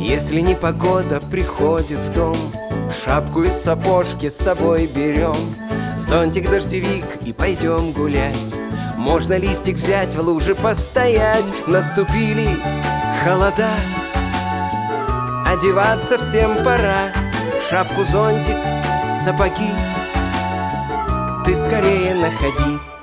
Если непогода приходит в дом, шапку и сапожки с собой берем, зонтик, дождевик и пойдем гулять. Можно листик взять, в луже постоять. Наступили холода, одеваться всем пора. Шапку, зонтик, сапоги ты скорее находи.